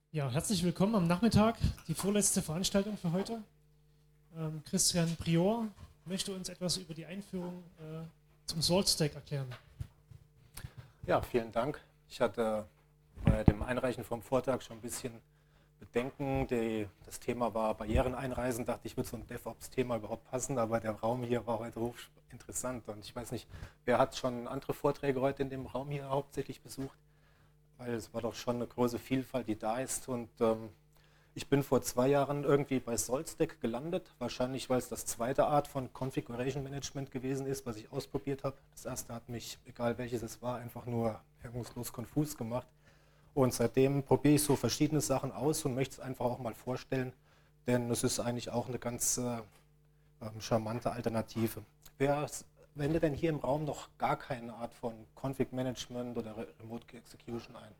Ja, herzlich willkommen am Nachmittag, die vorletzte Veranstaltung für heute. Christian Prior möchte uns etwas über die Einführung zum SaltStack erklären. Ja, vielen Dank. Ich hatte bei dem Einreichen vom Vortrag schon ein bisschen Bedenken. Das Thema war Barrieren einreisen. Dachte ich, wird so ein DevOps-Thema überhaupt passen, aber der Raum hier war heute hochinteressant. Und ich weiß nicht, wer hat schon andere Vorträge heute in dem Raum hier hauptsächlich besucht? Weil es war doch schon eine große Vielfalt, die da ist. Und ich bin vor 2 Jahren irgendwie bei SaltStack gelandet. Wahrscheinlich, weil es das zweite Art von Configuration Management gewesen ist, was ich ausprobiert habe. Das erste hat mich, egal welches es war, einfach nur hemmungslos konfus gemacht. Und seitdem probiere ich so verschiedene Sachen aus und möchte es einfach auch mal vorstellen, denn es ist eigentlich auch eine ganz charmante Alternative. Wer wendet denn hier im Raum noch gar keine Art von Config Management oder Remote Execution ein?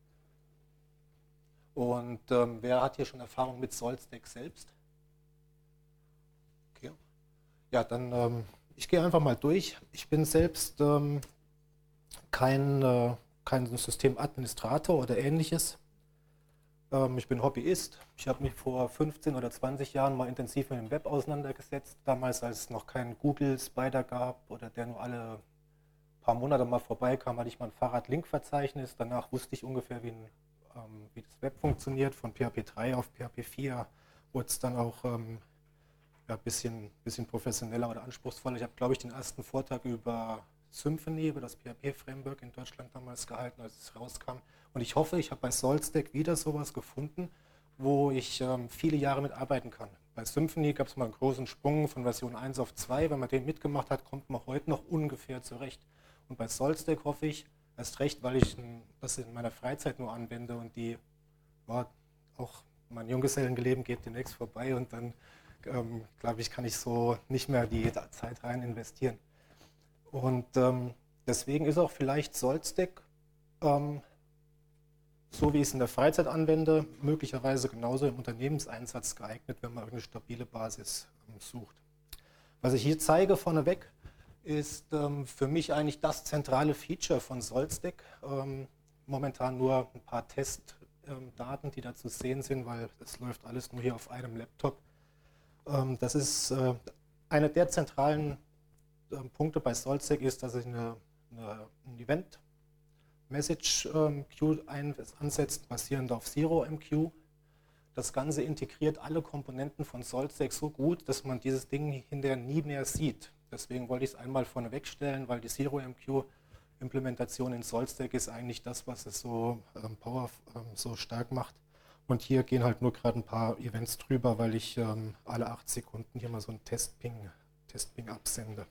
Und wer hat hier schon Erfahrung mit SaltStack selbst? Okay. Ja, dann ich gehe einfach mal durch. Ich bin selbst kein Systemadministrator oder ähnliches. Ich bin Hobbyist. Ich habe mich vor 15 oder 20 Jahren mal intensiv mit dem Web auseinandergesetzt. Damals, als es noch keinen Google Spider gab oder der nur alle paar Monate mal vorbeikam, hatte ich mal ein Fahrrad-Link-Verzeichnis. Danach wusste ich ungefähr, wie das Web funktioniert. Von PHP 3 auf PHP 4 wurde es dann auch ja, bisschen professioneller oder anspruchsvoller. Ich habe, glaube ich, den ersten Vortrag über Symfony, über das PHP-Framework in Deutschland damals gehalten, als es rauskam. Und ich hoffe, ich habe bei SaltStack wieder sowas gefunden, wo ich viele Jahre mitarbeiten kann. Bei Symfony gab es mal einen großen Sprung von Version 1 auf 2. Wenn man den mitgemacht hat, kommt man heute noch ungefähr zurecht. Und bei SaltStack hoffe ich, erst recht, weil ich das in meiner Freizeit nur anwende und die war auch mein Junggesellenleben geht demnächst vorbei und dann glaube ich, kann ich so nicht mehr die Zeit rein investieren. Und deswegen ist auch vielleicht SaltStack, so wie ich es in der Freizeit anwende, möglicherweise genauso im Unternehmenseinsatz geeignet, wenn man eine stabile Basis sucht. Was ich hier zeige vorneweg, ist für mich eigentlich das zentrale Feature von SaltStack. Momentan nur ein paar Testdaten, die da zu sehen sind, weil es läuft alles nur hier auf einem Laptop. Das ist einer der zentralen Punkte bei SaltStack ist, dass ich ein Event Message Queue ansetzt, basierend auf ZeroMQ. Das Ganze integriert alle Komponenten von SaltStack so gut, dass man dieses Ding hinterher nie mehr sieht. Deswegen wollte ich es einmal vorneweg stellen, weil die ZeroMQ-Implementation in SaltStack ist eigentlich das, was es so so stark macht. Und hier gehen halt nur gerade ein paar Events drüber, weil ich alle 8 Sekunden hier mal so einen Testping absende.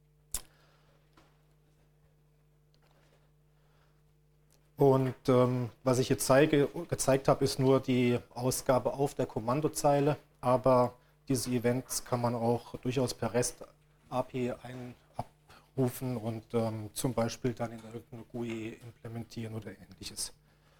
Und was ich hier gezeigt habe, ist nur die Ausgabe auf der Kommandozeile, aber diese Events kann man auch durchaus per REST API abrufen und zum Beispiel dann in irgendeine GUI implementieren oder ähnliches.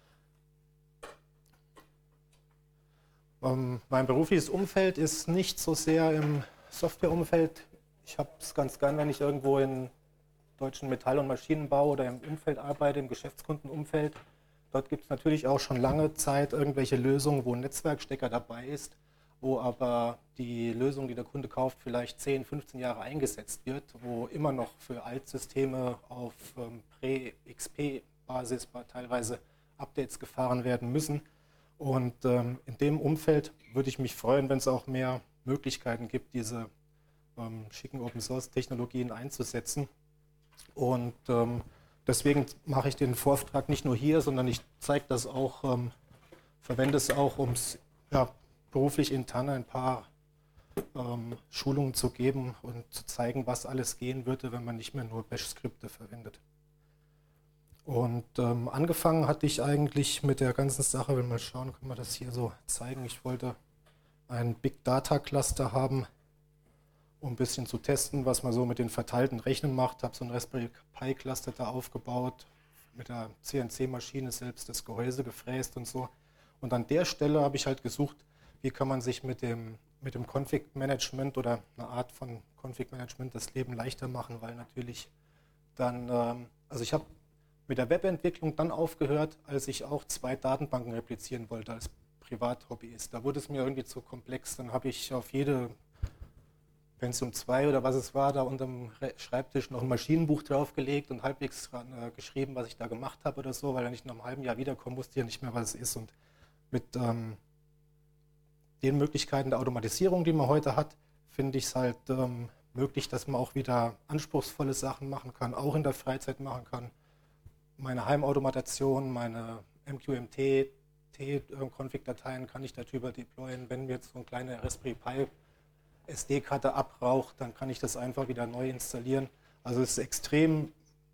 Mein berufliches Umfeld ist nicht so sehr im Softwareumfeld. Ich habe es ganz gern, wenn ich irgendwo in deutschen Metall- und Maschinenbau oder im Umfeld arbeite, im Geschäftskundenumfeld. Dort gibt es natürlich auch schon lange Zeit irgendwelche Lösungen, wo ein Netzwerkstecker dabei ist, wo aber die Lösung, die der Kunde kauft, vielleicht 10, 15 Jahre eingesetzt wird, wo immer noch für Altsysteme auf Prä-XP-Basis teilweise Updates gefahren werden müssen. Und in dem Umfeld würde ich mich freuen, wenn es auch mehr Möglichkeiten gibt, diese schicken Open-Source-Technologien einzusetzen. Und deswegen mache ich den Vortrag nicht nur hier, sondern ich zeige das auch, verwende es auch, um es ja, beruflich intern ein paar Schulungen zu geben und zu zeigen, was alles gehen würde, wenn man nicht mehr nur Bash-Skripte verwendet. Und angefangen hatte ich eigentlich mit der ganzen Sache, wenn wir mal schauen, können wir das hier so zeigen. Ich wollte ein Big Data Cluster haben, um ein bisschen zu testen, was man so mit den verteilten Rechnern macht. Habe so ein Raspberry Pi Cluster da aufgebaut, mit der CNC-Maschine selbst das Gehäuse gefräst und so. Und an der Stelle habe ich halt gesucht, wie kann man sich mit dem Config-Management oder einer Art von Config-Management das Leben leichter machen, weil natürlich dann, also ich habe Mit der Webentwicklung dann aufgehört, als ich auch 2 Datenbanken replizieren wollte als Privathobbyist. Da wurde es mir irgendwie zu komplex. Dann habe ich auf jede Pentium 2 oder was es war, da unterm Schreibtisch noch ein Maschinenbuch draufgelegt und halbwegs geschrieben, was ich da gemacht habe oder so, weil wenn ich nach einem halben Jahr wiederkomme, wusste ich ja nicht mehr, was es ist. Und mit den Möglichkeiten der Automatisierung, die man heute hat, finde ich es halt möglich, dass man auch wieder anspruchsvolle Sachen machen kann, auch in der Freizeit machen kann. Meine Heimautomation, meine MQMT-Config-Dateien kann ich darüber deployen. Wenn mir jetzt so eine kleine Raspberry Pi SD-Karte abraucht, dann kann ich das einfach wieder neu installieren. Also es ist extrem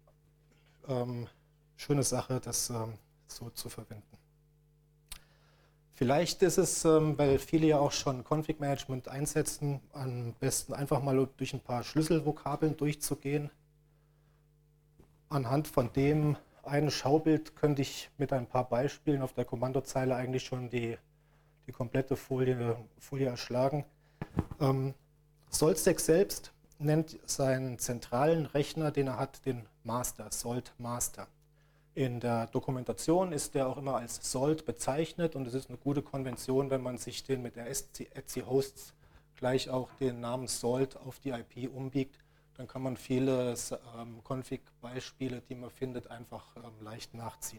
schöne Sache, das so zu verwenden. Vielleicht ist es, weil viele ja auch schon Config-Management einsetzen, am besten einfach mal durch ein paar Schlüsselvokabeln durchzugehen. Anhand von dem einen Schaubild könnte ich mit ein paar Beispielen auf der Kommandozeile eigentlich schon die komplette Folie erschlagen. Solstek selbst nennt seinen zentralen Rechner, den er hat, den Master, Salt Master. In der Dokumentation ist der auch immer als Salt bezeichnet und es ist eine gute Konvention, wenn man sich den mit der Etsy Hosts gleich auch den Namen Salt auf die IP umbiegt. Dann kann man viele Config-Beispiele, die man findet, einfach leicht nachziehen.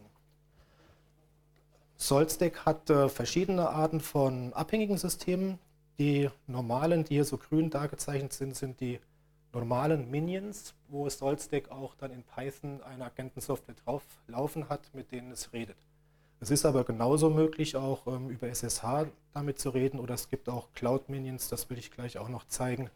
Solstek hat verschiedene Arten von abhängigen Systemen. Die normalen, die hier so grün dargezeichnet sind, sind die normalen Minions, wo Solstek auch dann in Python eine Agentensoftware drauf laufen hat, mit denen es redet. Es ist aber genauso möglich, auch über SSH damit zu reden, oder es gibt auch Cloud-Minions, das will ich gleich auch noch zeigen,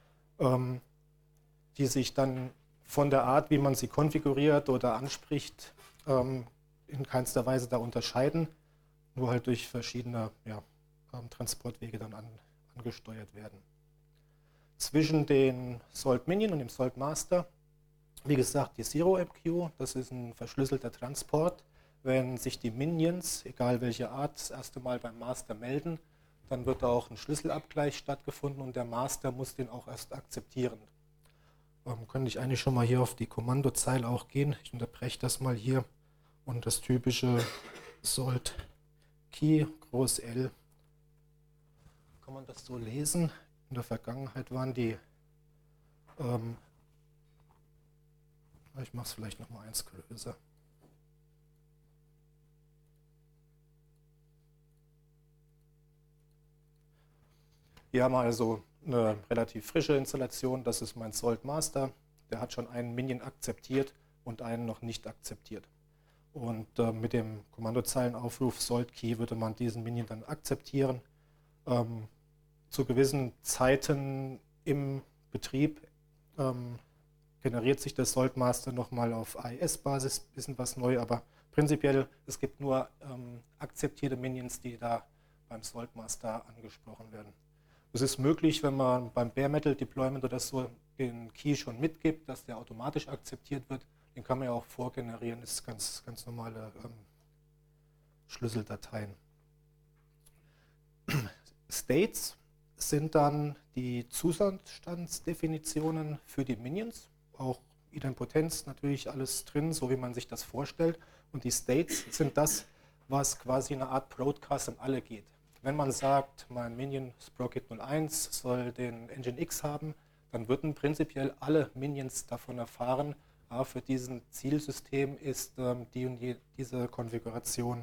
die sich dann von der Art, wie man sie konfiguriert oder anspricht, in keinster Weise da unterscheiden, nur halt durch verschiedene Transportwege dann angesteuert werden. Zwischen den Salt Minion und dem Salt Master, wie gesagt, die ZeroMQ, das ist ein verschlüsselter Transport. Wenn sich die Minions, egal welche Art, das erste Mal beim Master melden, dann wird auch ein Schlüsselabgleich stattgefunden und der Master muss den auch erst akzeptieren. Könnte ich eigentlich schon mal hier auf die Kommandozeile auch gehen. Ich unterbreche das mal hier und das typische Salt Key, groß L. Kann man das so lesen? In der Vergangenheit waren die, ich mache es vielleicht noch mal eins größer. Hier haben wir also eine relativ frische Installation, das ist mein Salt Master. Der hat schon einen Minion akzeptiert und einen noch nicht akzeptiert. Und mit dem Kommandozeilenaufruf Salt Key würde man diesen Minion dann akzeptieren. Zu gewissen Zeiten im Betrieb generiert sich das Salt Master nochmal auf AES-Basis, bisschen was neu, aber prinzipiell, es gibt nur akzeptierte Minions, die da beim Salt Master angesprochen werden. Es ist möglich, wenn man beim Bare Metal Deployment oder so den Key schon mitgibt, dass der automatisch akzeptiert wird. Den kann man ja auch vorgenerieren, das ist ganz normale Schlüsseldateien. States sind dann die Zustandsdefinitionen für die Minions, auch Idempotenz natürlich alles drin, so wie man sich das vorstellt. Und die States sind das, was quasi eine Art Broadcast an alle geht. Wenn man sagt, mein Minion Sprocket 01 soll den Nginx haben, dann würden prinzipiell alle Minions davon erfahren, für diesen Zielsystem ist die und diese Konfiguration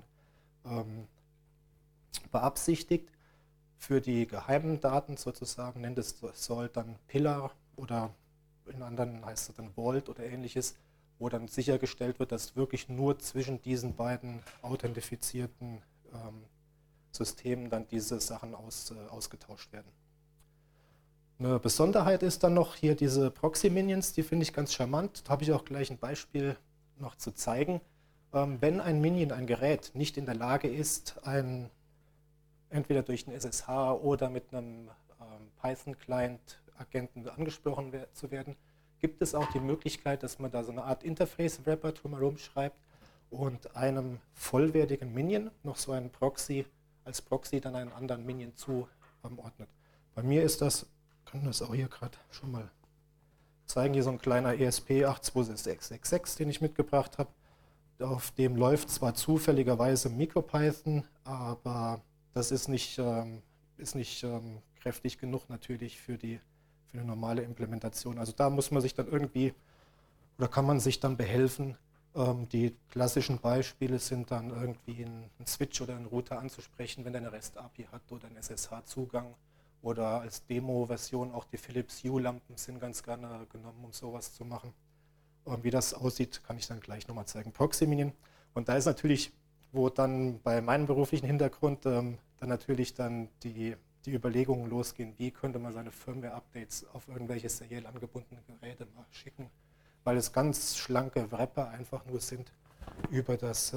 beabsichtigt. Für die geheimen Daten sozusagen nennt es soll dann Pillar oder in anderen heißt es dann Vault oder ähnliches, wo dann sichergestellt wird, dass wirklich nur zwischen diesen beiden authentifizierten Systemen dann diese Sachen ausgetauscht werden. Eine Besonderheit ist dann noch hier diese Proxy-Minions, die finde ich ganz charmant. Da habe ich auch gleich ein Beispiel noch zu zeigen. Wenn ein Minion, ein Gerät, nicht in der Lage ist, entweder durch einen SSH oder mit einem Python-Client-Agenten angesprochen zu werden, gibt es auch die Möglichkeit, dass man da so eine Art Interface-Wrapper drumherum schreibt und einem vollwertigen Minion noch so einen Proxy, als Proxy dann einen anderen Minion zuordnet. Bei mir ist das, kann das auch hier gerade schon mal zeigen, hier so ein kleiner ESP 8266, den ich mitgebracht habe. auf dem läuft zwar zufälligerweise MicroPython, aber das ist nicht kräftig genug natürlich für eine normale Implementation. Also da muss man sich dann irgendwie, oder kann man sich dann behelfen. Die klassischen Beispiele sind dann irgendwie einen Switch oder einen Router anzusprechen, wenn der eine REST-API hat oder einen SSH-Zugang. Oder als Demo-Version auch die Philips Hue-Lampen sind ganz gerne genommen, um sowas zu machen. Und wie das aussieht, kann ich dann gleich nochmal zeigen. Proximinion. Und da ist natürlich, wo dann bei meinem beruflichen Hintergrund dann natürlich dann die Überlegungen losgehen, wie könnte man seine Firmware-Updates auf irgendwelche seriell angebundene Geräte mal schicken, weil es ganz schlanke Wrapper einfach nur sind über das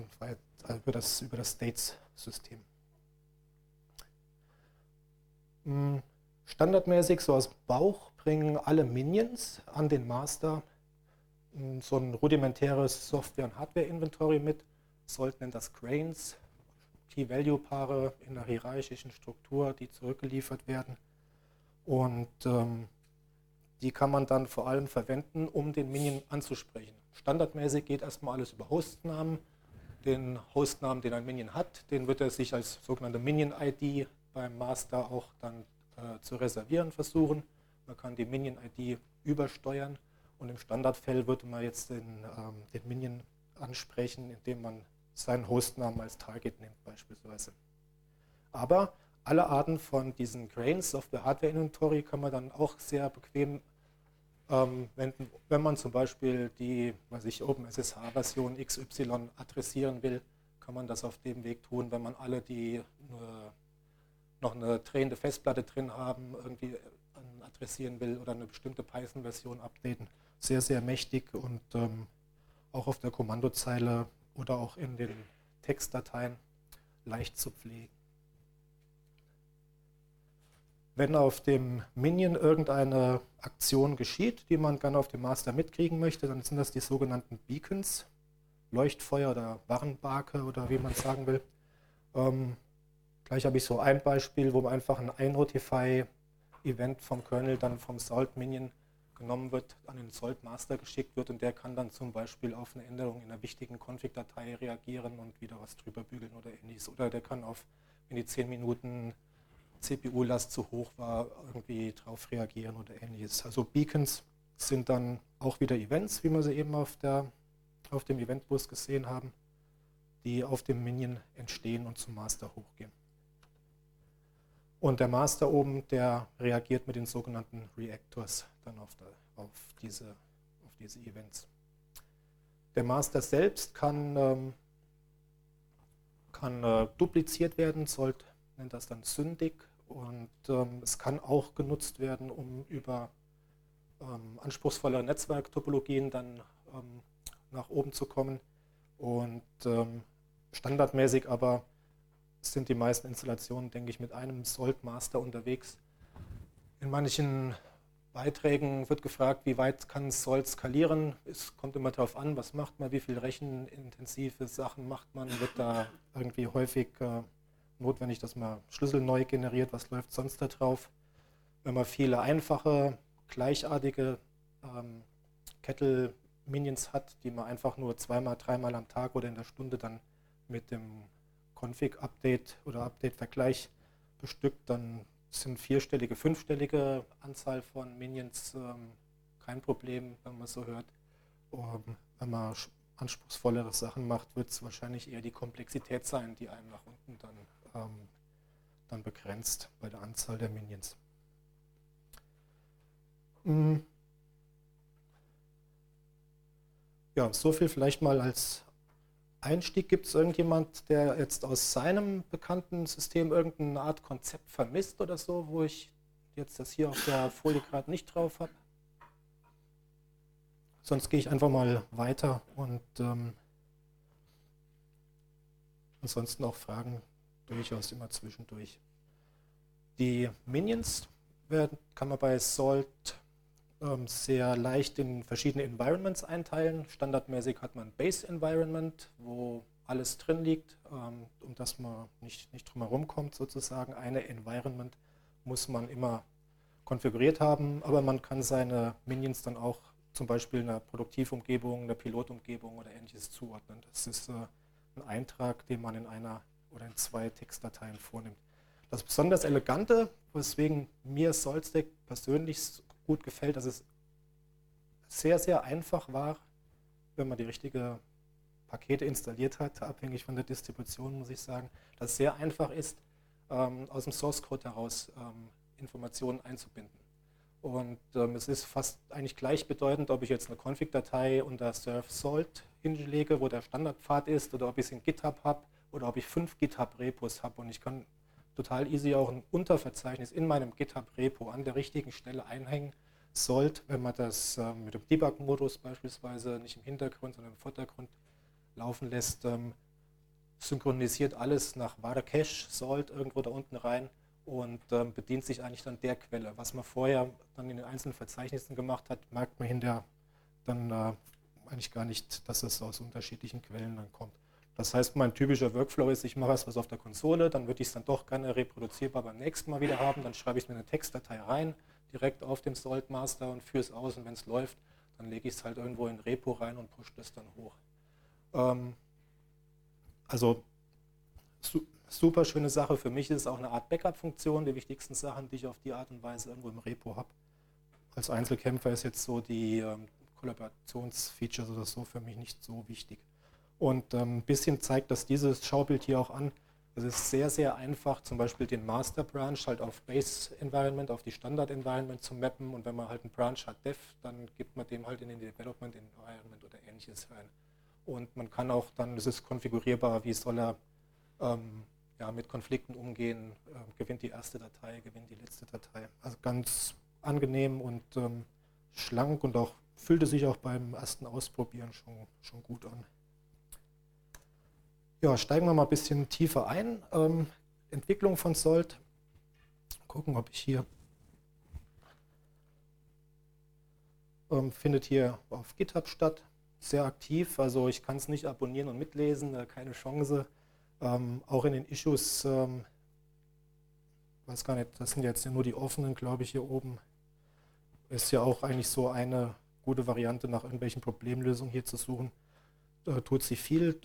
States-System. Standardmäßig, so aus dem Bauch, bringen alle Minions an den Master so ein rudimentäres Software- und Hardware-Inventory mit, sollten das Grains, Key-Value-Paare in einer hierarchischen Struktur, die zurückgeliefert werden. Und die kann man dann vor allem verwenden, um den Minion anzusprechen. Standardmäßig geht erstmal alles über Hostnamen. Den Hostnamen, den ein Minion hat, den wird er sich als sogenannte Minion-ID beim Master auch dann zu reservieren versuchen. Man kann die Minion-ID übersteuern und im Standardfall würde man jetzt den Minion ansprechen, indem man seinen Hostnamen als Target nimmt beispielsweise. Aber alle Arten von diesen Grains, Software-Hardware-Inventory, kann man dann auch sehr bequem wenden, wenn man zum Beispiel die OpenSSH-Version XY adressieren will, kann man das auf dem Weg tun, wenn man alle, die noch eine drehende Festplatte drin haben, irgendwie adressieren will oder eine bestimmte Python-Version updaten. Sehr, sehr mächtig und auch auf der Kommandozeile oder auch in den Textdateien leicht zu pflegen. Wenn auf dem Minion irgendeine Aktion geschieht, die man gerne auf dem Master mitkriegen möchte, dann sind das die sogenannten Beacons, Leuchtfeuer oder Warnbarke oder wie man es sagen will. Gleich habe ich so ein Beispiel, wo einfach ein iNotify-Event vom Kernel dann vom Salt-Minion genommen wird, an den Salt-Master geschickt wird und der kann dann zum Beispiel auf eine Änderung in einer wichtigen Config-Datei reagieren und wieder was drüber bügeln oder ähnliches. Oder der kann auf, wenn die 10 Minuten CPU-Last zu hoch war, irgendwie drauf reagieren oder ähnliches. Also Beacons sind dann auch wieder Events, wie wir sie eben auf dem Eventbus gesehen haben, die auf dem Minion entstehen und zum Master hochgehen. Und der Master oben, der reagiert mit den sogenannten Reactors dann auf diese Events. Der Master selbst kann dupliziert werden, nennt das dann Syndic, und es kann auch genutzt werden, um über anspruchsvolle Netzwerktopologien dann nach oben zu kommen. Und standardmäßig aber sind die meisten Installationen, denke ich, mit einem Salt-Master unterwegs. In manchen Beiträgen wird gefragt, wie weit kann Salt skalieren. Es kommt immer darauf an, was macht man, wie viel rechenintensive Sachen macht man. Wird da irgendwie häufig notwendig, dass man Schlüssel neu generiert, was läuft sonst da drauf. Wenn man viele einfache, gleichartige Kettle-Minions hat, die man einfach nur zweimal, dreimal am Tag oder in der Stunde dann mit dem Config-Update oder Update-Vergleich bestückt, dann sind vierstellige, fünfstellige Anzahl von Minions kein Problem, wenn man so hört. Wenn man anspruchsvollere Sachen macht, wird es wahrscheinlich eher die Komplexität sein, die einem nach unten dann begrenzt bei der Anzahl der Minions. Ja, so viel vielleicht mal als Einstieg. Gibt es irgendjemand, der jetzt aus seinem bekannten System irgendeine Art Konzept vermisst oder so, wo ich jetzt das hier auf der Folie gerade nicht drauf habe? Sonst gehe ich einfach mal weiter und ansonsten auch Fragen durchaus immer zwischendurch. Die Minions kann man bei Salt sehr leicht in verschiedene Environments einteilen. Standardmäßig hat man ein Base Environment, wo alles drin liegt, um das man nicht drum herum kommt sozusagen. Eine Environment muss man immer konfiguriert haben, aber man kann seine Minions dann auch zum Beispiel einer Produktivumgebung, einer Pilotumgebung oder ähnliches zuordnen. Das ist ein Eintrag, den man in einer oder in 2 Textdateien vornimmt. Das besonders Elegante, weswegen mir Solstack persönlich gut gefällt, dass es sehr, sehr einfach war, wenn man die richtigen Pakete installiert hat, abhängig von der Distribution, muss ich sagen, dass es sehr einfach ist, aus dem Source Code heraus Informationen einzubinden. Und es ist fast eigentlich gleichbedeutend, ob ich jetzt eine Config-Datei unter Serve Salt hinlege, wo der Standardpfad ist, oder ob ich es in GitHub habe, oder ob ich 5 GitHub-Repos habe. Und ich kann total easy auch ein Unterverzeichnis in meinem GitHub-Repo an der richtigen Stelle einhängen. Salt, wenn man das mit dem Debug-Modus beispielsweise nicht im Hintergrund, sondern im Vordergrund laufen lässt, synchronisiert alles nach Ware Cache, Salt irgendwo da unten rein und bedient sich eigentlich dann der Quelle. Was man vorher dann in den einzelnen Verzeichnissen gemacht hat, merkt man hinterher dann eigentlich gar nicht, dass es aus unterschiedlichen Quellen dann kommt. Das heißt, mein typischer Workflow ist, ich mache was auf der Konsole, dann würde ich es dann doch gerne reproduzierbar beim nächsten Mal wieder haben, dann schreibe ich es mir in eine Textdatei rein, direkt auf dem Salt Master und führe es aus, und wenn es läuft, dann lege ich es halt irgendwo in ein Repo rein und pushe das dann hoch. Also super schöne Sache. Für mich ist es auch eine Art Backup-Funktion, die wichtigsten Sachen, die ich auf die Art und Weise irgendwo im Repo habe. Als Einzelkämpfer ist jetzt so die Kollaborationsfeatures oder so für mich nicht so wichtig. Und ein bisschen zeigt das dieses Schaubild hier auch an. Es ist sehr, sehr einfach, zum Beispiel den Master Branch halt auf Base Environment, auf die Standard Environment zu mappen. Und wenn man halt einen Branch hat, Dev, dann gibt man dem halt in den Development Environment oder ähnliches rein. Und man kann auch dann, es ist konfigurierbar, wie soll er ja, mit Konflikten umgehen, gewinnt die erste Datei, gewinnt die letzte Datei. Also ganz angenehm und schlank, und auch fühlte sich auch beim ersten Ausprobieren schon gut an. Ja, steigen wir mal ein bisschen tiefer ein. Entwicklung von Salt. Gucken, ob ich hier findet hier auf GitHub statt. Sehr aktiv, also ich kann es nicht abonnieren und mitlesen, keine Chance. Auch in den Issues, weiß gar nicht, das sind jetzt ja nur die offenen, glaube ich, hier oben. Ist ja auch eigentlich so eine gute Variante, nach irgendwelchen Problemlösungen hier zu suchen. Tut sie viel.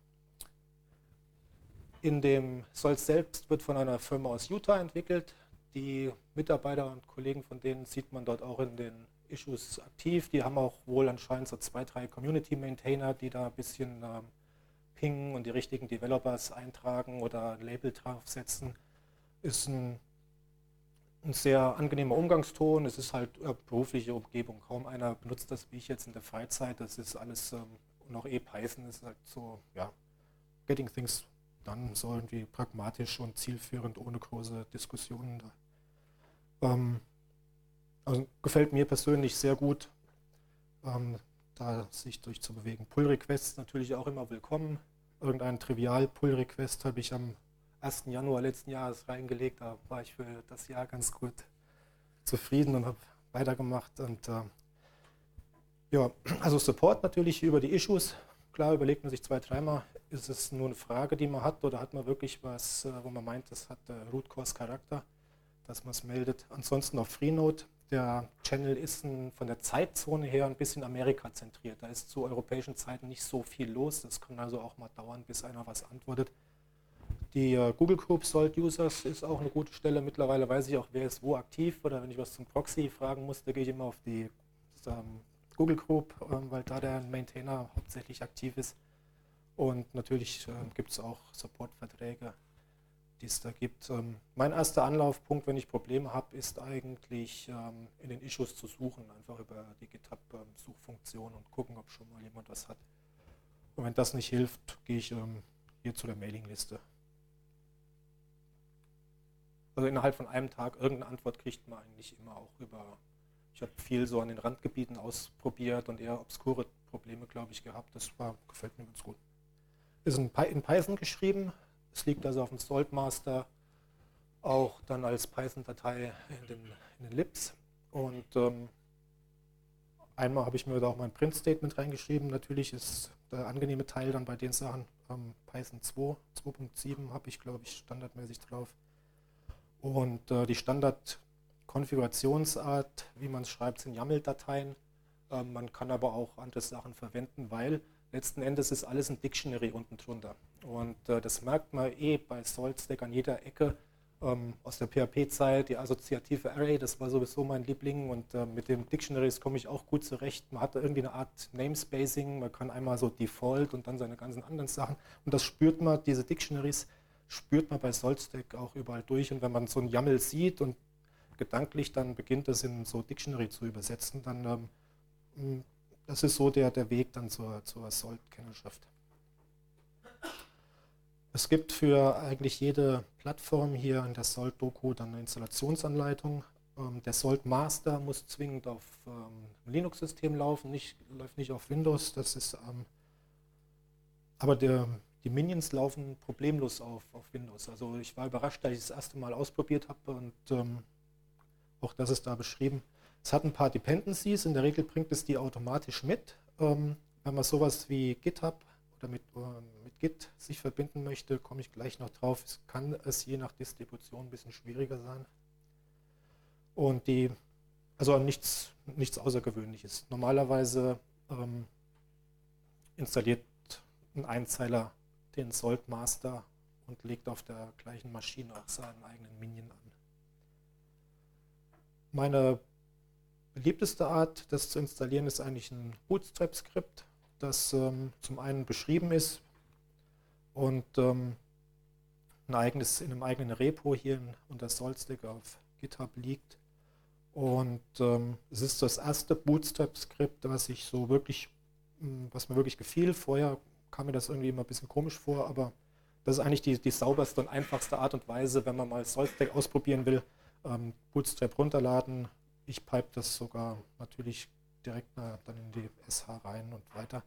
In dem Salt selbst wird von einer Firma aus Utah entwickelt. Die Mitarbeiter und Kollegen von denen sieht man dort auch in den Issues aktiv. Die haben auch wohl anscheinend so 2, 3 Community-Maintainer, die da ein bisschen pingen und die richtigen Developers eintragen oder ein Label draufsetzen. Ist ein sehr angenehmer Umgangston. Es ist halt berufliche Umgebung. Kaum einer benutzt das wie ich jetzt in der Freizeit. Das ist alles, und auch Python ist halt so, ja, getting things done, so irgendwie pragmatisch und zielführend, ohne große Diskussionen da. Also gefällt mir persönlich sehr gut, da sich durchzubewegen. Pull-Requests natürlich auch immer willkommen. Irgendein Trivial-Pull-Request habe ich am 1. Januar letzten Jahres reingelegt. Da war ich für das Jahr ganz gut zufrieden und habe weitergemacht. Und ja, also Support natürlich über die Issues. Klar, überlegt man sich 2, 3 Mal, ist es nur eine Frage, die man hat, oder hat man wirklich was, wo man meint, das hat Root-Cause-Charakter, dass man es meldet. Ansonsten auf Freenode. Der Channel ist von der Zeitzone her ein bisschen Amerika zentriert. Da ist zu europäischen Zeiten nicht so viel los. Das kann also auch mal dauern, bis einer was antwortet. Die Google Group Salt Users ist auch eine gute Stelle. Mittlerweile weiß ich auch, wer ist wo aktiv. Oder wenn ich was zum Proxy fragen muss, da gehe ich immer auf die Google Group, weil da der Maintainer hauptsächlich aktiv ist. Und natürlich gibt es auch Supportverträge, die es da gibt. Mein erster Anlaufpunkt, wenn ich Probleme habe, ist eigentlich in den Issues zu suchen, einfach über die GitHub-Suchfunktion und gucken, ob schon mal jemand was hat. Und wenn das nicht hilft, gehe ich hier zu der Mailingliste. Also innerhalb von einem Tag irgendeine Antwort kriegt man eigentlich immer auch über. Ich habe viel so an den Randgebieten ausprobiert und eher obskure Probleme, glaube ich, gehabt. Das gefällt mir ganz gut. Ist in Python geschrieben. Es liegt also auf dem Salt Master, auch dann als Python-Datei in den Libs. Und einmal habe ich mir da auch mein Print-Statement reingeschrieben. Natürlich ist der angenehme Teil dann bei den Sachen Python 2.7 habe ich, glaube ich, standardmäßig drauf. Und die Standard-Konfigurationsart, wie man es schreibt, sind YAML-Dateien. Man kann aber auch andere Sachen verwenden, weil letzten Endes ist alles ein Dictionary unten drunter. Und das merkt man bei SaltStack an jeder Ecke. Aus der PHP-Zeit, die assoziative Array, das war sowieso mein Liebling, und mit den Dictionaries komme ich auch gut zurecht. Man hat da irgendwie eine Art Namespacing, man kann einmal so Default und dann seine ganzen anderen Sachen, und das spürt man, diese Dictionaries spürt man bei SaltStack auch überall durch, und wenn man so ein YAML sieht und gedanklich dann beginnt, das in so Dictionary zu übersetzen, dann das ist so der Weg dann zur Salt-Kennerschaft. Es gibt für eigentlich jede Plattform hier in der Salt-Doku dann eine Installationsanleitung. Der Salt Master muss zwingend auf einem Linux-System laufen, läuft nicht auf Windows. Das ist, aber die Minions laufen problemlos auf Windows. Also ich war überrascht, als ich das erste Mal ausprobiert habe, und auch das ist da beschrieben. Es hat ein paar Dependencies, in der Regel bringt es die automatisch mit. Wenn man sowas wie GitHub oder mit Git sich verbinden möchte, komme ich gleich noch drauf. Es kann je nach Distribution ein bisschen schwieriger sein. Und also nichts Außergewöhnliches. Normalerweise installiert ein Einzeiler den Salt Master und legt auf der gleichen Maschine auch seinen eigenen Minion an. Meine beliebteste Art, das zu installieren, ist eigentlich ein Bootstrap-Skript, das zum einen beschrieben ist und in einem eigenen Repo hier unter SaltStack auf GitHub liegt. Und es ist das erste Bootstrap-Skript, was mir wirklich gefiel. Vorher kam mir das irgendwie immer ein bisschen komisch vor, aber das ist eigentlich die sauberste und einfachste Art und Weise, wenn man mal SaltStack ausprobieren will. Bootstrap runterladen. Ich pipe das sogar natürlich direkt dann in die SH rein und weiter.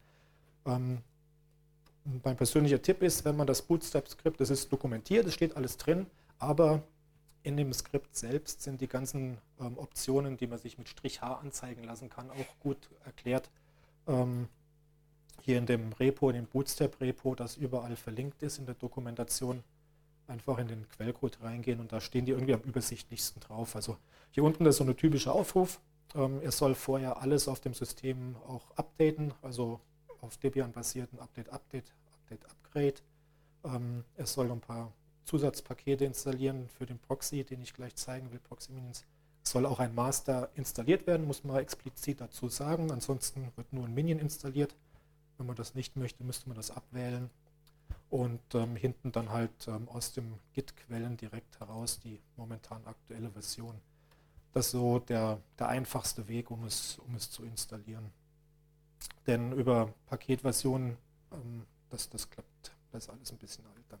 Mein persönlicher Tipp ist, wenn man das Bootstrap-Skript, das ist dokumentiert, es steht alles drin, aber in dem Skript selbst sind die ganzen Optionen, die man sich mit Strich-H anzeigen lassen kann, auch gut erklärt. Hier in dem Repo, in dem Bootstrap-Repo, das überall verlinkt ist in der Dokumentation, einfach in den Quellcode reingehen, und da stehen die irgendwie am übersichtlichsten drauf. Also hier unten ist so ein typischer Aufruf. Er soll vorher alles auf dem System auch updaten, also auf Debian basierten Update, Upgrade. Er soll ein paar Zusatzpakete installieren für den Proxy, den ich gleich zeigen will, Proxy Minions. Es soll auch ein Master installiert werden, muss man explizit dazu sagen. Ansonsten wird nur ein Minion installiert. Wenn man das nicht möchte, müsste man das abwählen. Und hinten dann halt aus dem Git-Quellen direkt heraus die momentan aktuelle Version. Das ist so der einfachste Weg, um es zu installieren. Denn über Paketversionen, das klappt, das ist alles ein bisschen alt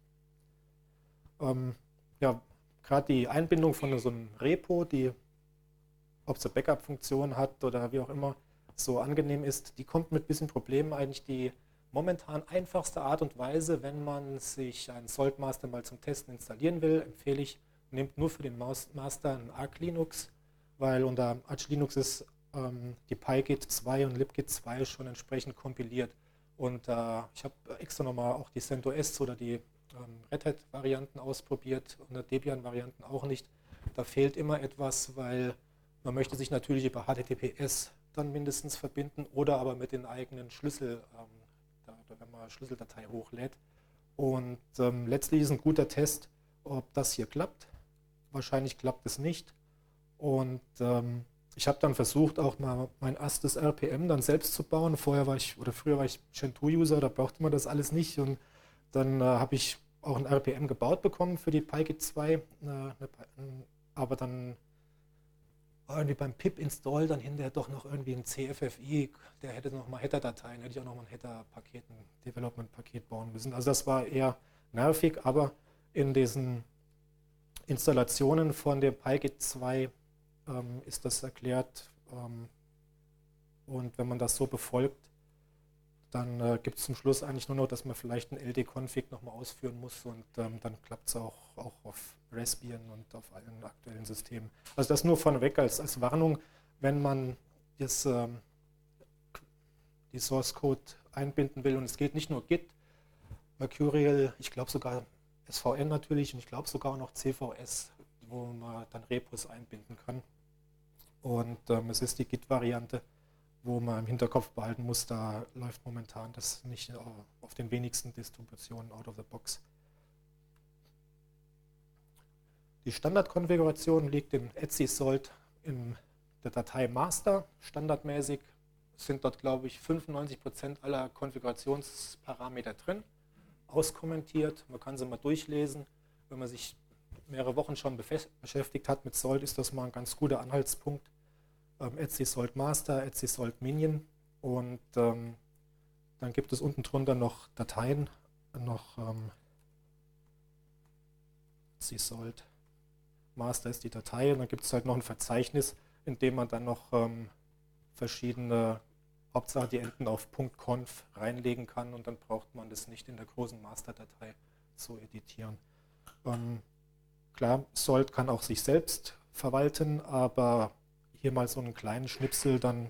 dann. Ja, gerade die Einbindung von so einem Repo, ob es eine Backup-Funktion hat oder wie auch immer, so angenehm ist, die kommt mit ein bisschen Problemen eigentlich die momentan einfachste Art und Weise, wenn man sich einen Salt Master mal zum Testen installieren will, empfehle ich, nehmt nur für den Master ein Arch Linux, weil unter Arch Linux ist die PyGit 2 und libgit 2 schon entsprechend kompiliert. Und ich habe extra nochmal auch die CentOS oder die Red Hat-Varianten ausprobiert und die Debian-Varianten auch nicht. Da fehlt immer etwas, weil man möchte sich natürlich über HTTPS dann mindestens verbinden oder aber mit den eigenen Schlüssel, wenn man eine Schlüsseldatei hochlädt. Und letztlich ist ein guter Test, ob das hier klappt. Wahrscheinlich klappt es nicht. Und ich habe dann versucht, auch mal mein erstes RPM dann selbst zu bauen. Früher war ich Gentoo-User, da brauchte man das alles nicht. Und dann habe ich auch ein RPM gebaut bekommen für die PyGit 2. Aber dann irgendwie beim pip-install dann hinterher doch noch irgendwie ein CFFI, der hätte noch mal Header-Dateien, hätte ich auch noch mal ein Header-Paket, ein Development-Paket bauen müssen. Also das war eher nervig, aber in diesen Installationen von der PyGit 2 ist das erklärt, und wenn man das so befolgt, dann gibt es zum Schluss eigentlich nur noch, dass man vielleicht ein LD-Config nochmal ausführen muss, und dann klappt es auch auf Raspbian und auf allen aktuellen Systemen. Also das nur vorneweg als Warnung, wenn man die Source Code einbinden will, und es geht nicht nur Git, Mercurial, ich glaube sogar SVN natürlich, und ich glaube sogar noch CVS, wo man dann Repos einbinden kann. Und es ist die Git-Variante. wo man im Hinterkopf behalten muss, da läuft momentan das nicht auf den wenigsten Distributionen out of the box. Die Standardkonfiguration liegt im Etsy-Sold in der Datei Master. Standardmäßig sind dort, glaube ich, 95% aller Konfigurationsparameter drin, auskommentiert. Man kann sie mal durchlesen. Wenn man sich mehrere Wochen schon beschäftigt hat mit Sold, ist das mal ein ganz guter Anhaltspunkt. Etsy Sold Master, Etsy Sold Minion und dann gibt es unten drunter noch Dateien, noch Etsy Sold Master ist die Datei und dann gibt es halt noch ein Verzeichnis, in dem man dann noch verschiedene, Hauptsache die Enden auf .conf reinlegen kann und dann braucht man das nicht in der großen Masterdatei zu editieren. Klar, Sold kann auch sich selbst verwalten, aber hier mal so einen kleinen Schnipsel, dann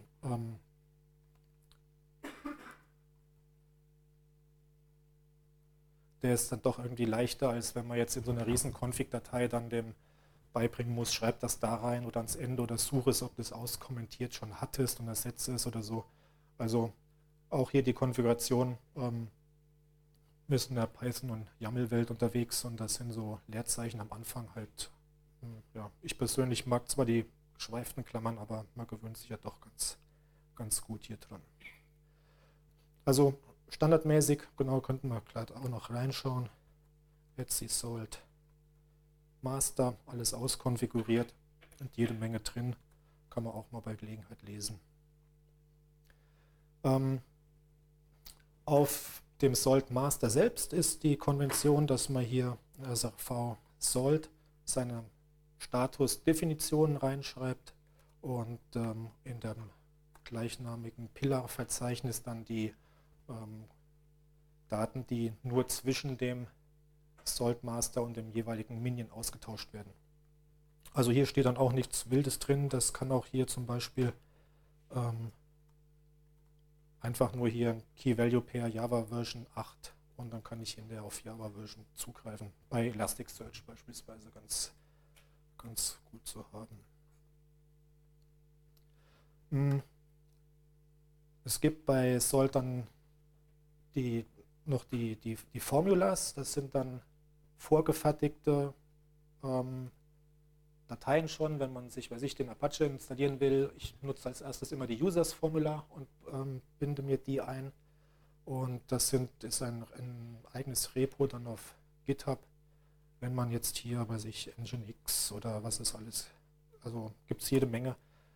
der ist dann doch irgendwie leichter, als wenn man jetzt in so einer riesen Config-Datei dann dem beibringen muss, schreib das da rein oder ans Ende oder suche es, ob du es auskommentiert schon hattest und ersetze es oder so. Also auch hier die Konfiguration, wir sind in der Python- und YAML-Welt unterwegs und das sind so Leerzeichen am Anfang halt, ja, ich persönlich mag zwar die geschweiften Klammern, aber man gewöhnt sich ja doch ganz gut hier dran. Also standardmäßig, genau, könnten wir gleich auch noch reinschauen. Etsy Sold Master, alles auskonfiguriert und jede Menge drin, kann man auch mal bei Gelegenheit lesen. Auf dem Sold Master selbst ist die Konvention, dass man hier in SRV Sold seine Statusdefinitionen reinschreibt und in dem gleichnamigen Pillar-Verzeichnis dann die Daten, die nur zwischen dem Sold Master und dem jeweiligen Minion ausgetauscht werden. Also hier steht dann auch nichts Wildes drin, das kann auch hier zum Beispiel einfach nur hier Key Value Pair Java Version 8 und dann kann ich hinterher auf Java Version zugreifen. Bei Elasticsearch beispielsweise ganz gut zu haben. Es gibt bei Sold dann noch die Formulas, das sind dann vorgefertigte Dateien schon, wenn man sich, den Apache installieren will. Ich nutze als erstes immer die Users-Formula und binde mir die ein. Und das ist ein eigenes Repo dann auf GitHub. Wenn man jetzt hier bei sich Nginx oder was ist alles, also gibt es jede Menge.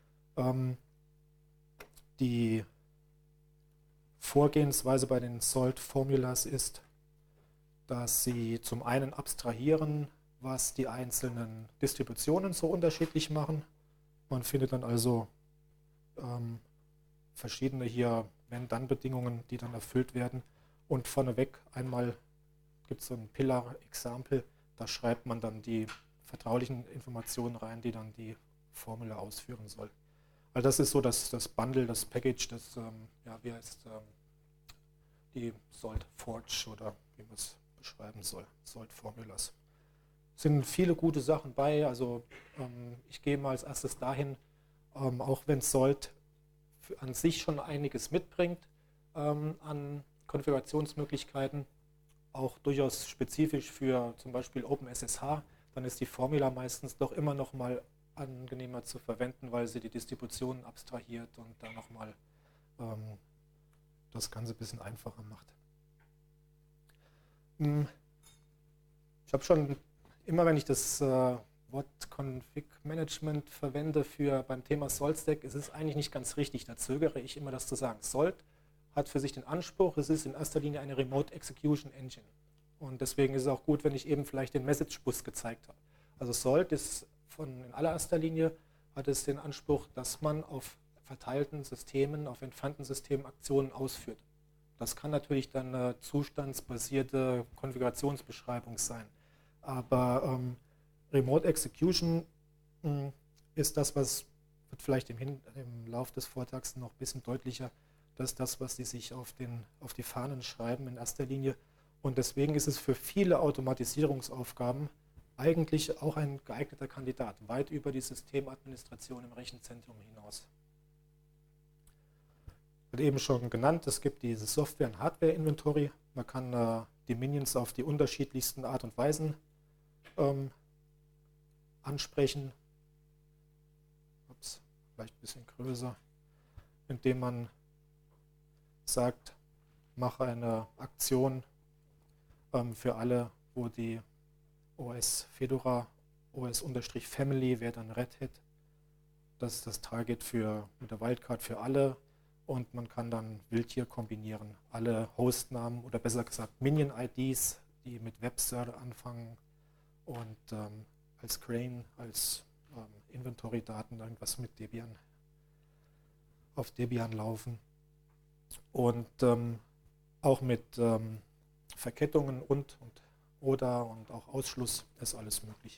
Die Vorgehensweise bei den Sold-Formulas ist, dass sie zum einen abstrahieren, was die einzelnen Distributionen so unterschiedlich machen. Man findet dann also verschiedene hier Wenn-Dann-Bedingungen, die dann erfüllt werden. Und vorneweg einmal gibt es so ein Pillar-Example, da schreibt man dann die vertraulichen Informationen rein, die dann die Formel ausführen soll. Also das ist so das Bundle, das Package, das, ja, wie heißt die Sold Forge oder wie man es beschreiben soll, Sold Formulas. Es sind viele gute Sachen bei, also ich gehe mal als erstes dahin, auch wenn Sold an sich schon einiges mitbringt an Konfigurationsmöglichkeiten, auch durchaus spezifisch für zum Beispiel OpenSSH, dann ist die Formula meistens doch immer noch mal angenehmer zu verwenden, weil sie die Distributionen abstrahiert und da nochmal das Ganze ein bisschen einfacher macht. Ich habe schon immer, wenn ich das Wort Config Management verwende beim Thema SoldStack, ist es eigentlich nicht ganz richtig. Da zögere ich immer, das zu sagen. Sold hat für sich den Anspruch, es ist in erster Linie eine Remote Execution Engine. Und deswegen ist es auch gut, wenn ich eben vielleicht den Message-Bus gezeigt habe. Also Sold ist in allererster Linie hat es den Anspruch, dass man auf verteilten Systemen, auf entfernten Systemen Aktionen ausführt. Das kann natürlich dann eine zustandsbasierte Konfigurationsbeschreibung sein. Aber Remote Execution ist das, was wird vielleicht im Laufe des Vortrags noch ein bisschen deutlicher, das ist das, was sie sich auf die Fahnen schreiben in erster Linie. Und deswegen ist es für viele Automatisierungsaufgaben eigentlich auch ein geeigneter Kandidat, weit über die Systemadministration im Rechenzentrum hinaus. Wird eben schon genannt, es gibt dieses Software- und Hardware-Inventory. Man kann die Minions auf die unterschiedlichsten Art und Weisen ansprechen. Ups, vielleicht ein bisschen größer. Indem man sagt, mache eine Aktion für alle, wo die OS Fedora, OS-Family wäre dann Red Hat. Das ist das Target mit der Wildcard für alle. Und man kann dann wild hier kombinieren. Alle Hostnamen oder besser gesagt Minion-IDs, die mit Webserver anfangen und als Grain, als Inventory-Daten irgendwas mit Debian auf Debian laufen. Und auch mit Verkettungen und oder und auch Ausschluss ist alles möglich.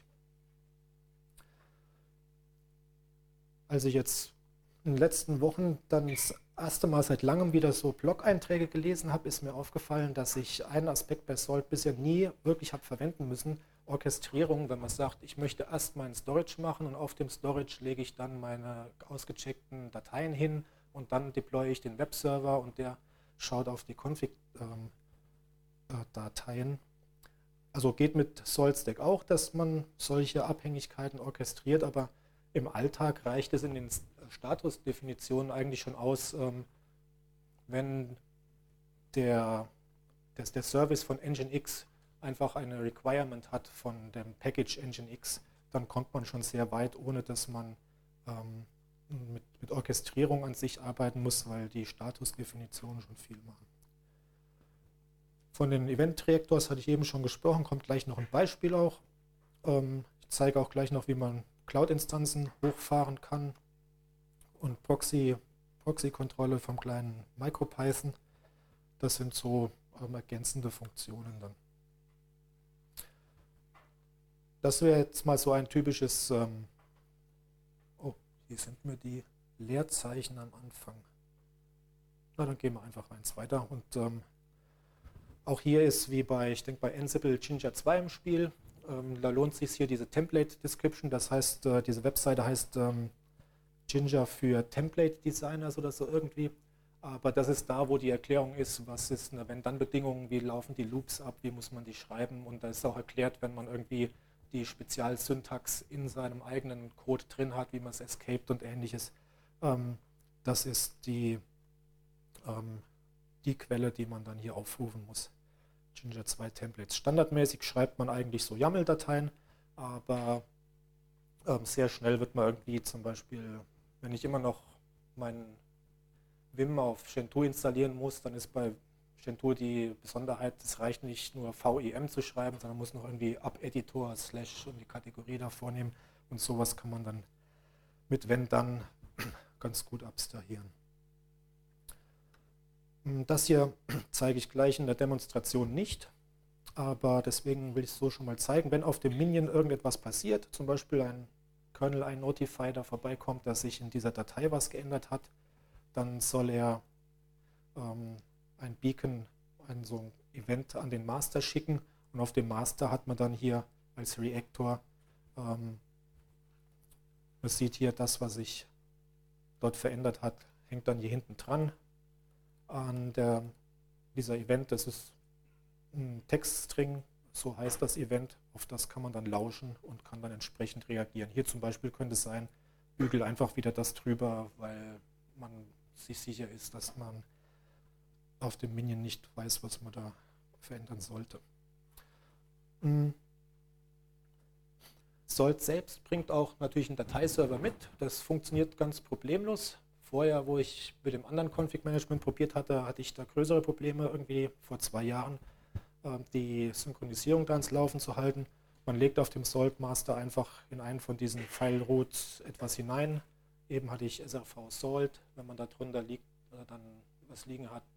Als ich jetzt in den letzten Wochen dann das erste Mal seit langem wieder so Blog-Einträge gelesen habe, ist mir aufgefallen, dass ich einen Aspekt bei Salt bisher nie wirklich habe verwenden müssen. Orchestrierung, wenn man sagt, ich möchte erst meinen Storage machen und auf dem Storage lege ich dann meine ausgecheckten Dateien hin und dann deploye ich den Webserver und der schaut auf die Config-Dateien. Also geht mit SaltStack auch, dass man solche Abhängigkeiten orchestriert, aber im Alltag reicht es in den Statusdefinitionen eigentlich schon aus, wenn der Service von Nginx einfach eine Requirement hat von dem Package Nginx, dann kommt man schon sehr weit, ohne dass man mit Orchestrierung an sich arbeiten muss, weil die Statusdefinitionen schon viel machen. Von den Event-Reactors hatte ich eben schon gesprochen, kommt gleich noch ein Beispiel auch. Ich zeige auch gleich noch, wie man Cloud-Instanzen hochfahren kann und Proxy-Kontrolle vom kleinen MicroPython. Das sind so ergänzende Funktionen dann. Das wäre jetzt mal so ein typisches, oh, hier sind mir die Leerzeichen am Anfang. Na, dann gehen wir einfach eins weiter. Und auch hier ist wie bei, ich denke bei Ansible Jinja 2 im Spiel, da lohnt sich hier diese Template Description, das heißt, diese Webseite heißt Jinja für Template Designers oder so irgendwie. Aber das ist da, wo die Erklärung ist, was ist eine Wenn-Dann-Bedingung, wie laufen die Loops ab, wie muss man die schreiben. Und da ist auch erklärt, wenn man irgendwie die Spezialsyntax in seinem eigenen Code drin hat, wie man es escaped und ähnliches. Das ist die Quelle, die man dann hier aufrufen muss. Jinja 2 Templates. Standardmäßig schreibt man eigentlich so YAML-Dateien, aber sehr schnell wird man irgendwie zum Beispiel, wenn ich immer noch meinen Vim auf Gentoo installieren muss, dann ist bei Gentoo die Besonderheit, es reicht nicht nur VIM zu schreiben, sondern muss noch irgendwie App-Editor / und die Kategorie da vornehmen und sowas kann man dann mit Wenn dann ganz gut abstrahieren. Das hier zeige ich gleich in der Demonstration nicht, aber deswegen will ich es so schon mal zeigen. Wenn auf dem Minion irgendetwas passiert, zum Beispiel ein Kernel, ein Notify da vorbeikommt, dass sich in dieser Datei was geändert hat, dann soll er ein Beacon, so ein Event an den Master schicken und auf dem Master hat man dann hier als Reactor, man sieht hier das, was sich dort verändert hat, hängt dann hier hinten dran. An dieser Event, das ist ein Textstring, so heißt das Event, auf das kann man dann lauschen und kann dann entsprechend reagieren. Hier zum Beispiel könnte es sein, bügel einfach wieder das drüber, weil man sich sicher ist, dass man auf dem Minion nicht weiß, was man da verändern sollte. Salt selbst bringt auch natürlich einen Dateiserver mit, das funktioniert ganz problemlos. Vorher, wo ich mit dem anderen Config-Management probiert hatte, hatte ich da größere Probleme, irgendwie vor 2 Jahren die Synchronisierung da ins Laufen zu halten. Man legt auf dem Salt Master einfach in einen von diesen File-Root etwas hinein. Eben hatte ich SRV Salt, wenn man da drunter liegt, dann was liegen hat,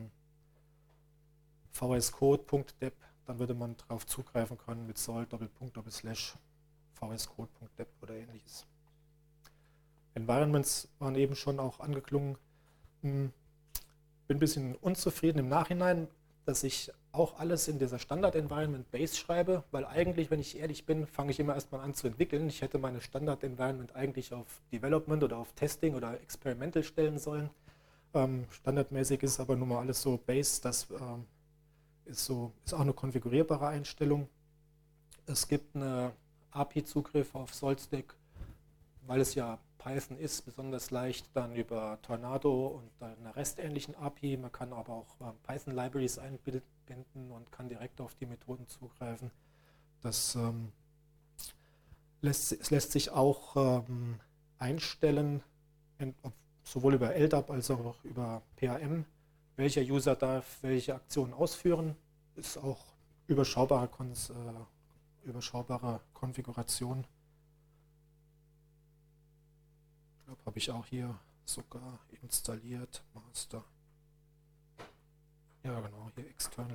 vscode.deb, dann würde man darauf zugreifen können mit Salt //vscode.deb oder ähnliches. Environments waren eben schon auch angeklungen. Bin ein bisschen unzufrieden im Nachhinein, dass ich auch alles in dieser Standard-Environment Base schreibe, weil eigentlich, wenn ich ehrlich bin, fange ich immer erstmal an zu entwickeln. Ich hätte meine Standard-Environment eigentlich auf Development oder auf Testing oder Experimental stellen sollen. Standardmäßig ist aber nun mal alles so Base, das ist auch eine konfigurierbare Einstellung. Es gibt eine API-Zugriff auf SaltStack, weil es ja Python ist, besonders leicht dann über Tornado und einer REST-ähnlichen API. Man kann aber auch Python-Libraries einbinden und kann direkt auf die Methoden zugreifen. Das lässt sich auch einstellen, sowohl über LDAP als auch über PAM, welcher User darf welche Aktionen ausführen. Ist auch überschaubare Konfiguration. Ich glaube, habe ich auch hier sogar installiert. Master. Ja, genau, hier external.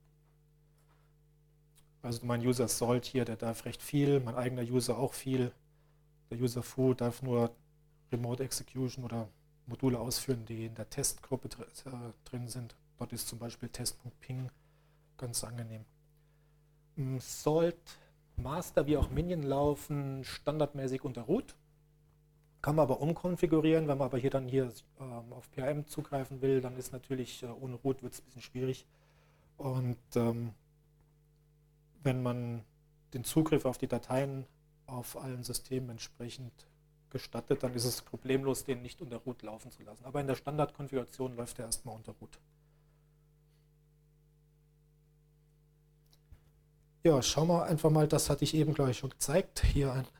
Also mein User Salt hier, der darf recht viel, mein eigener User auch viel. Der User Foo darf nur Remote Execution oder Module ausführen, die in der Testgruppe drin sind. Dort ist zum Beispiel test.ping ganz angenehm. Salt Master wie auch Minion laufen standardmäßig unter Root. Kann man aber umkonfigurieren, wenn man aber hier auf PAM zugreifen will, dann ist natürlich ohne Root wird es ein bisschen schwierig. Und wenn man den Zugriff auf die Dateien auf allen Systemen entsprechend gestattet, dann ist es problemlos, den nicht unter Root laufen zu lassen. Aber in der Standardkonfiguration läuft er erstmal unter Root. Ja, schauen wir einfach mal, das hatte ich eben gleich schon gezeigt. Hier ein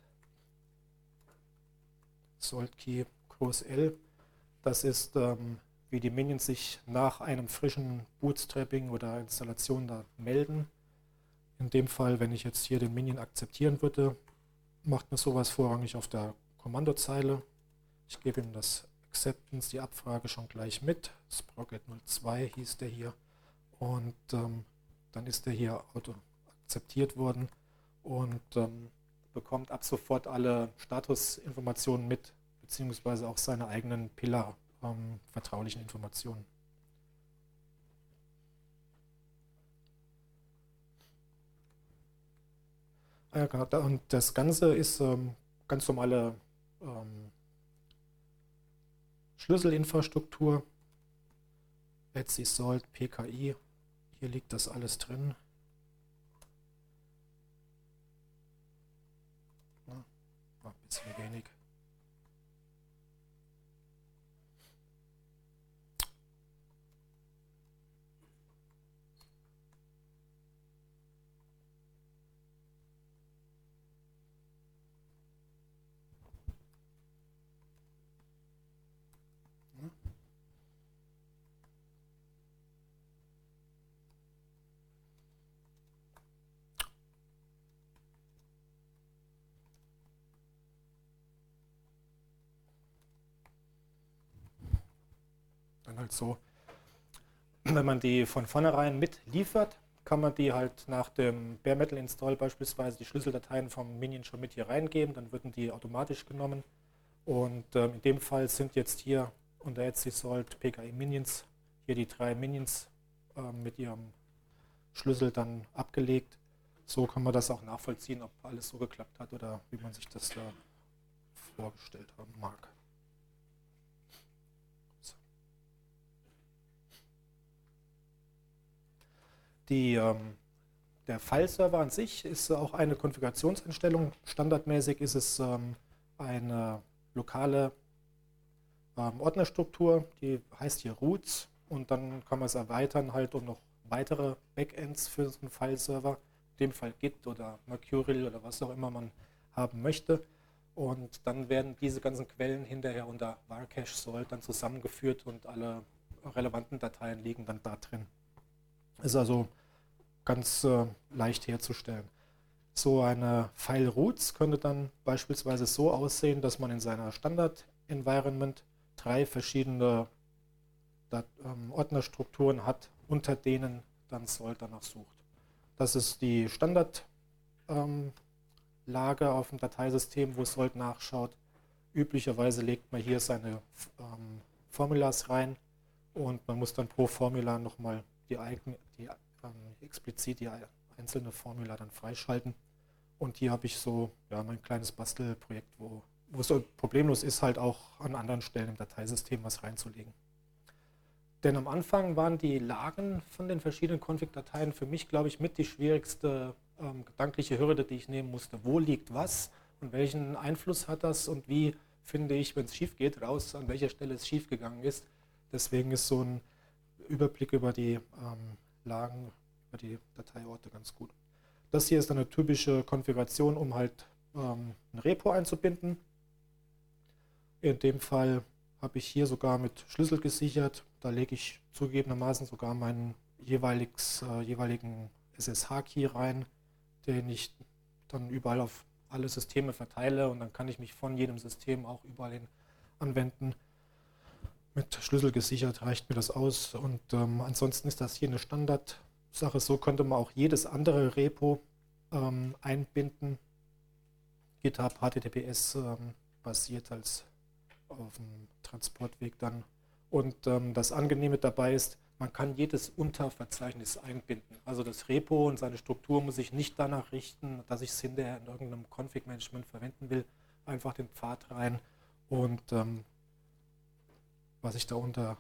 Salt-Key groß L. Das ist, wie die Minions sich nach einem frischen Bootstrapping oder Installation da melden. In dem Fall, wenn ich jetzt hier den Minion akzeptieren würde, macht man sowas vorrangig auf der Kommandozeile. Ich gebe ihm das Acceptance, die Abfrage schon gleich mit. Sprocket 02 hieß der hier. Und dann ist der hier akzeptiert worden und bekommt ab sofort alle Statusinformationen mit, beziehungsweise auch seine eigenen Pillar vertraulichen Informationen. Ja, genau. Und das Ganze ist ganz normale Schlüsselinfrastruktur, Etsy, Salt, PKI. Hier liegt das alles drin. Ja, ein bisschen wenig. Dann halt so, wenn man die von vornherein mitliefert, kann man die halt nach dem Bare Metal Install beispielsweise die Schlüsseldateien vom Minion schon mit hier reingeben, dann würden die automatisch genommen. Und in dem Fall sind jetzt hier unter Etsy Salt PKI Minions hier die 3 Minions mit ihrem Schlüssel dann abgelegt. So kann man das auch nachvollziehen, ob alles so geklappt hat oder wie man sich das da vorgestellt haben mag. So. Der File-Server an sich ist auch eine Konfigurationseinstellung. Standardmäßig ist es eine lokale Ordnerstruktur, die heißt hier Roots, und dann kann man es erweitern halt um noch weitere Backends für einen File-Server, in dem Fall Git oder Mercurial oder was auch immer man haben möchte. Und dann werden diese ganzen Quellen hinterher unter Varcache Salt dann zusammengeführt und alle relevanten Dateien liegen dann da drin. Ist also ganz leicht herzustellen. So eine File Roots könnte dann beispielsweise so aussehen, dass man in seiner Standard-Environment 3 verschiedene Ordnerstrukturen hat, unter denen dann Salt danach sucht. Das ist die Standardlage auf dem Dateisystem, wo Salt nachschaut. Üblicherweise legt man hier seine Formulas rein und man muss dann pro Formular nochmal explizit die einzelne Formula dann freischalten. Und hier habe ich so mein kleines Bastelprojekt, wo es so problemlos ist, halt auch an anderen Stellen im Dateisystem was reinzulegen. Denn am Anfang waren die Lagen von den verschiedenen Config-Dateien für mich, glaube ich, mit die schwierigste gedankliche Hürde, die ich nehmen musste. Wo liegt was und welchen Einfluss hat das und wie finde ich, wenn es schief geht, raus, an welcher Stelle es schief gegangen ist. Deswegen ist so ein Überblick über die Lagen, über die Dateiorte ganz gut. Das hier ist eine typische Konfiguration, um halt ein Repo einzubinden. In dem Fall habe ich hier sogar mit Schlüssel gesichert. Da lege ich zugegebenermaßen sogar meinen jeweiligen SSH-Key rein, den ich dann überall auf alle Systeme verteile und dann kann ich mich von jedem System auch überall hin anwenden. Mit Schlüssel gesichert reicht mir das aus und ansonsten ist das hier eine Standardsache. So könnte man auch jedes andere Repo einbinden. GitHub HTTPS basiert als auf dem Transportweg dann. Und das Angenehme dabei ist, man kann jedes Unterverzeichnis einbinden. Also das Repo und seine Struktur muss ich nicht danach richten, dass ich es hinterher in irgendeinem Config-Management verwenden will. Einfach den Pfad rein und was sich drunter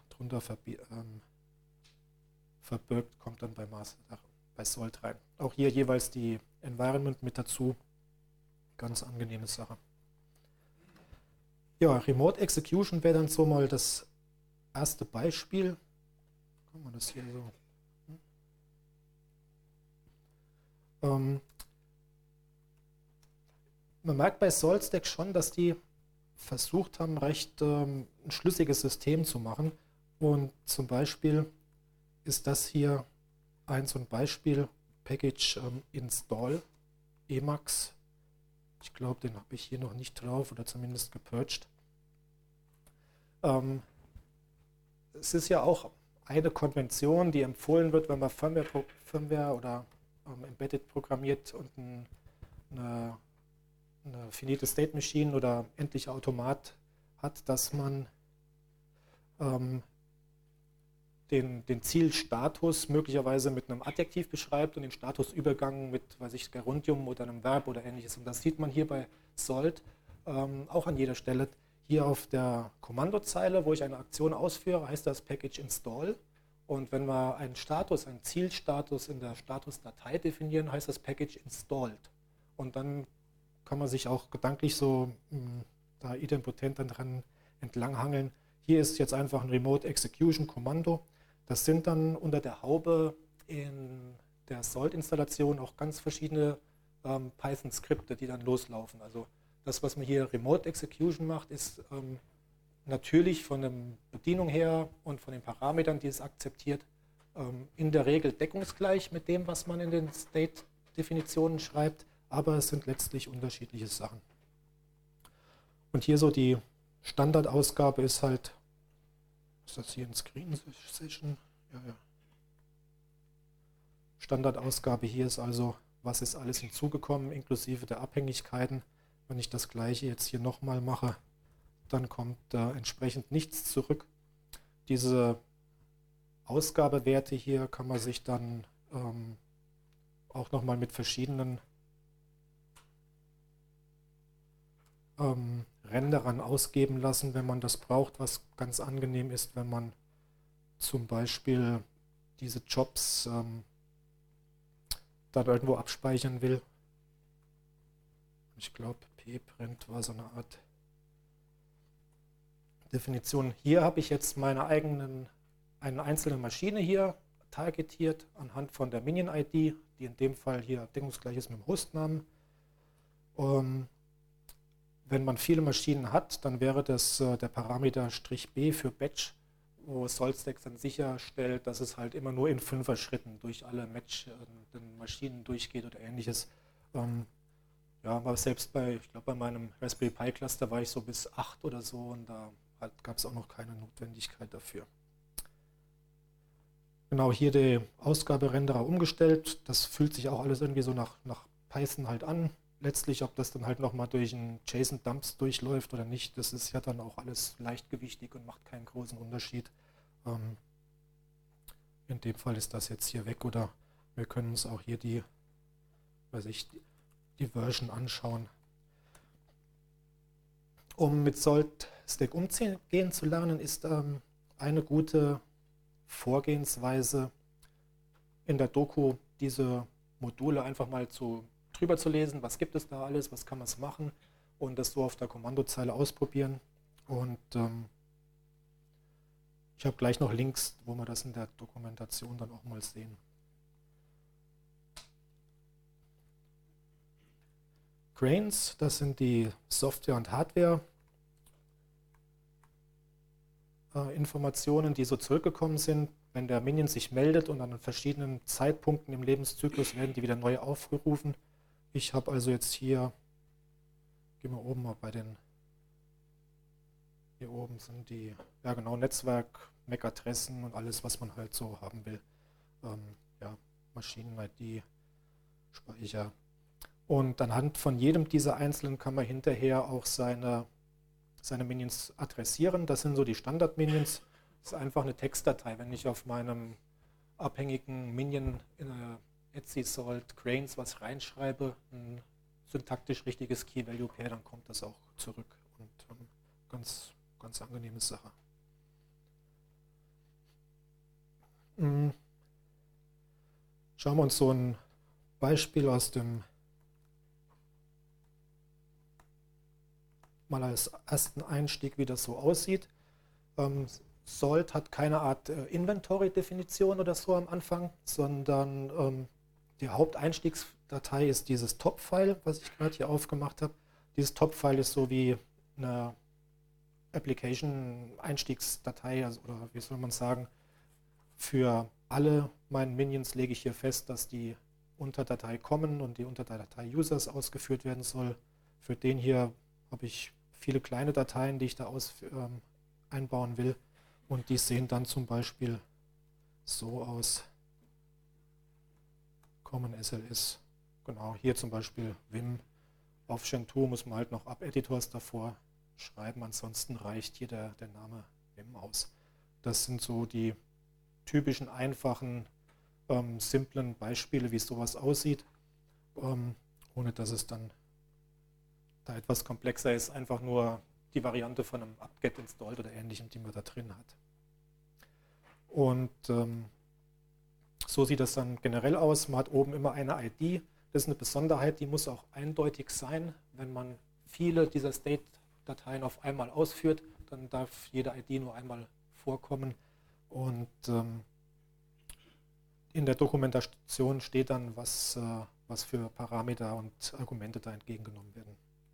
verbirgt, kommt dann bei Salt rein. Auch hier jeweils die Environment mit dazu. Ganz angenehme Sache. Ja, Remote Execution wäre dann so mal das erste Beispiel. Kann man das hier so. Man merkt bei SaltStack schon, dass die versucht haben, recht ein schlüssiges System zu machen. Und zum Beispiel ist das hier so ein Beispiel, Package Install Emacs. Ich glaube, den habe ich hier noch nicht drauf oder zumindest gepurged. Es ist ja auch eine Konvention, die empfohlen wird, wenn man Firmware oder Embedded programmiert und eine finite State Machine oder endliche Automat hat, dass man den Zielstatus möglicherweise mit einem Adjektiv beschreibt und den Statusübergang mit, weiß ich, Gerundium oder einem Verb oder ähnliches. Und das sieht man hier bei Salt auch an jeder Stelle. Hier auf der Kommandozeile, wo ich eine Aktion ausführe, heißt das Package Install. Und wenn wir einen Zielstatus in der Statusdatei definieren, heißt das Package Installed. Und dann kann man sich auch gedanklich so da idempotent dann dran entlanghangeln. Hier ist jetzt einfach ein Remote Execution Kommando. Das sind dann unter der Haube in der Salt-Installation auch ganz verschiedene Python-Skripte, die dann loslaufen. Also das, was man hier Remote Execution macht, ist natürlich von der Bedienung her und von den Parametern, die es akzeptiert, in der Regel deckungsgleich mit dem, was man in den State-Definitionen schreibt, aber es sind letztlich unterschiedliche Sachen. Und hier so die Standardausgabe ist halt, ist das hier ein Screen Session? Ja. Standardausgabe hier ist also, was ist alles hinzugekommen, inklusive der Abhängigkeiten. Wenn ich das gleiche jetzt hier nochmal mache, dann kommt entsprechend nichts zurück. Diese Ausgabewerte hier kann man sich dann auch nochmal mit verschiedenen Renderern ausgeben lassen, wenn man das braucht, was ganz angenehm ist, wenn man zum Beispiel diese Jobs dann irgendwo abspeichern will. Ich glaube, pprint war so eine Art Definition. Hier habe ich jetzt eine einzelne Maschine hier targetiert anhand von der Minion-ID, die in dem Fall hier deckungsgleich ist mit dem Hostnamen. Wenn man viele Maschinen hat, dann wäre das der Parameter "-b" für Batch, wo SaltStack dann sicherstellt, dass es halt immer nur in 5er Schritten durch alle Maschinen durchgeht oder ähnliches. Ja, aber selbst ich glaube bei meinem Raspberry Pi Cluster war ich so bis 8 oder so und da gab es auch noch keine Notwendigkeit dafür. Genau, hier die Ausgaberenderer umgestellt. Das fühlt sich auch alles irgendwie so nach Python halt an. Letztlich, ob das dann halt nochmal durch einen JSON-Dumps durchläuft oder nicht, das ist ja dann auch alles leichtgewichtig und macht keinen großen Unterschied. In dem Fall ist das jetzt hier weg oder wir können uns auch hier die Version anschauen. Um mit SaltStack umgehen zu lernen, ist eine gute Vorgehensweise, in der Doku diese Module einfach mal drüber zu lesen, was gibt es da alles, was kann man machen und das so auf der Kommandozeile ausprobieren. Und ich habe gleich noch Links, wo wir das in der Dokumentation dann auch mal sehen. Grains, das sind die Software- und Hardware-Informationen, die so zurückgekommen sind. Wenn der Minion sich meldet und an verschiedenen Zeitpunkten im Lebenszyklus werden die wieder neu aufgerufen. Ich habe also jetzt hier, gehen wir oben mal bei den, hier oben sind die, ja genau, Netzwerk, MAC-Adressen und alles, was man halt so haben will. Ja, Maschinen-ID, Speicher. Und anhand von jedem dieser einzelnen kann man hinterher auch seine Minions adressieren. Das sind so die Standard-Minions. Das ist einfach eine Textdatei. Wenn ich auf meinem abhängigen Minion in Etsy Salt Grains was reinschreibe, ein syntaktisch richtiges Key-Value-Pair, dann kommt das auch zurück. Und ganz, ganz angenehme Sache. Schauen wir uns so ein Beispiel aus dem mal als ersten Einstieg, wie das so aussieht. Salt hat keine Art Inventory-Definition oder so am Anfang, sondern die Haupteinstiegsdatei ist dieses Top-File, was ich gerade hier aufgemacht habe. Dieses Top-File ist so wie eine Application-Einstiegsdatei, also, oder wie soll man sagen, für alle meine Minions lege ich hier fest, dass die Unterdatei Common und die Unterdatei Users ausgeführt werden soll. Für den hier habe ich viele kleine Dateien, die ich da einbauen will. Und die sehen dann zum Beispiel so aus. Common SLS. Genau, hier zum Beispiel Vim. Auf Gentoo muss man halt noch App-Editors davor schreiben. Ansonsten reicht hier der Name Vim aus. Das sind so die typischen, einfachen, simplen Beispiele, wie sowas aussieht. Ohne dass es dann da etwas komplexer ist, einfach nur die Variante von einem apt-get installed oder ähnlichem, die man da drin hat. Und so sieht das dann generell aus. Man hat oben immer eine ID. Das ist eine Besonderheit, die muss auch eindeutig sein. Wenn man viele dieser State-Dateien auf einmal ausführt, dann darf jede ID nur einmal vorkommen. Und in der Dokumentation steht dann, was für Parameter und Argumente da entgegengenommen werden.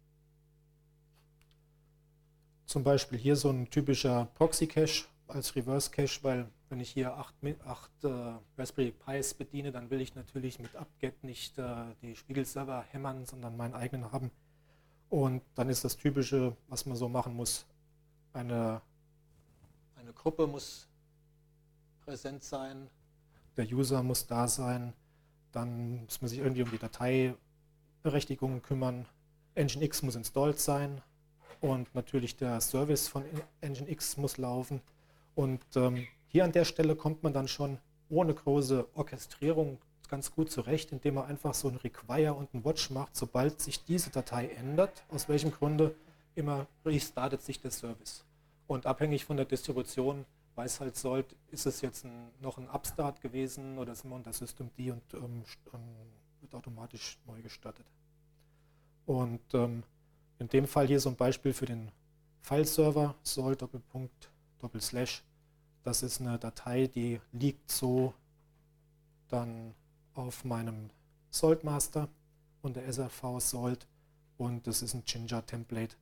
Zum Beispiel hier so ein typischer Proxy-Cache als Reverse-Cache, weil wenn ich hier 8 Raspberry Pis bediene, dann will ich natürlich mit apt-get nicht die Spiegelserver hämmern, sondern meinen eigenen haben. Und dann ist das Typische, was man so machen muss, eine Gruppe muss präsent sein, der User muss da sein, dann muss man sich irgendwie um die Dateiberechtigungen kümmern, Nginx muss installed sein und natürlich der Service von Nginx muss laufen. Und hier an der Stelle kommt man dann schon ohne große Orchestrierung ganz gut zurecht, indem man einfach so ein Require und ein Watch macht, sobald sich diese Datei ändert, aus welchem Grunde immer restartet sich der Service. Und abhängig von der Distribution weiß halt Salt, ist es jetzt noch ein Upstart gewesen oder sind wir unter Systemd und wird automatisch neu gestartet. Und in dem Fall hier so ein Beispiel für den File-Server, Salt Doppelpunkt Doppelslash. Das ist eine Datei, die liegt so dann auf meinem Salt Master unter SRV Salt und das ist ein Jinja Template.